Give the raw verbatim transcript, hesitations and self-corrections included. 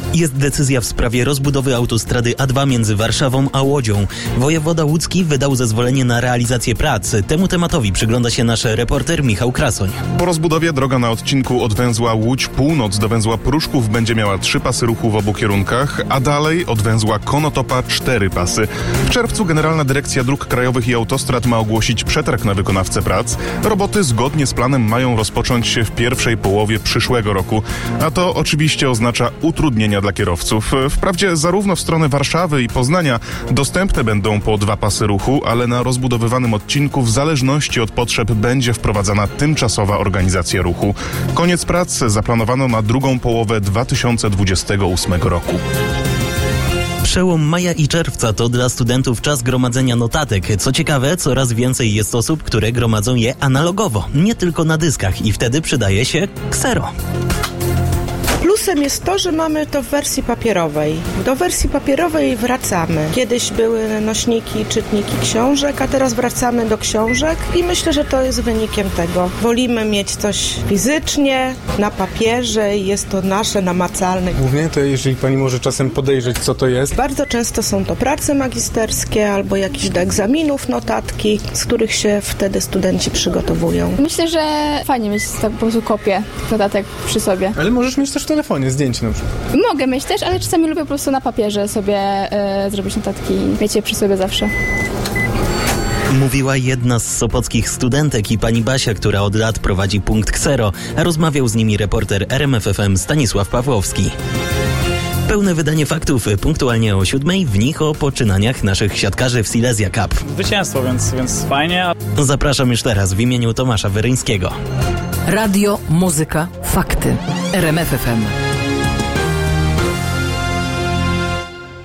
Jest decyzja w sprawie rozbudowy autostrady A dwa między Warszawą a Łodzią. Wojewoda łódzki wydał zezwolenie na realizację prac. Temu tematowi przygląda się nasz reporter Michał Krasoń. Po rozbudowie droga na odcinku od węzła Łódź Północ do węzła Pruszków będzie miała trzy pasy ruchu w obu kierunkach, a dalej od węzła Konotopa cztery pasy. W czerwcu Generalna Dyrekcja Dróg Krajowych i Autostrad ma ogłosić przetarg na wykonawcę prac. Roboty zgodnie z planem mają rozpocząć się w pierwszej połowie przyszłego roku, a to oczywiście oznacza utrudnienia dla kierowców. Wprawdzie zarówno w stronę Warszawy i Poznania dostępne będą po dwa pasy ruchu, ale na rozbudowywanym odcinku w zależności od potrzeb będzie wprowadzana tymczasowa organizacja ruchu. Koniec prac zaplanowano na drugą połowę dwa tysiące dwudziestego ósmego roku. Przełom maja i czerwca to dla studentów czas gromadzenia notatek. Co ciekawe, coraz więcej jest osób, które gromadzą je analogowo, nie tylko na dyskach i wtedy przydaje się ksero. Plusem jest to, że mamy to w wersji papierowej. Do wersji papierowej wracamy. Kiedyś były nośniki, czytniki książek, a teraz wracamy do książek i myślę, że to jest wynikiem tego. Wolimy mieć coś fizycznie, na papierze i jest to nasze, namacalne. Głównie to jeżeli pani może czasem podejrzeć, co to jest. Bardzo często są to prace magisterskie albo jakieś do egzaminów notatki, z których się wtedy studenci przygotowują. Myślę, że fajnie mieć tak po prostu kopię notatek przy sobie. Ale możesz mieć też w telefonie zdjęcie na przykład. Mogę mieć też, ale czasami lubię po prostu na papierze sobie e, zrobić notatki i mieć je przy sobie zawsze. Mówiła jedna z sopockich studentek i pani Basia, która od lat prowadzi punkt Ksero, a rozmawiał z nimi reporter R M F F M Stanisław Pawłowski. Pełne wydanie faktów punktualnie o siódmej, w nich o poczynaniach naszych siatkarzy w Silesia Cup. Zwycięstwo, więc, więc fajnie. Zapraszam już teraz w imieniu Tomasza Wyryńskiego. Radio, muzyka, fakty. R M F F M.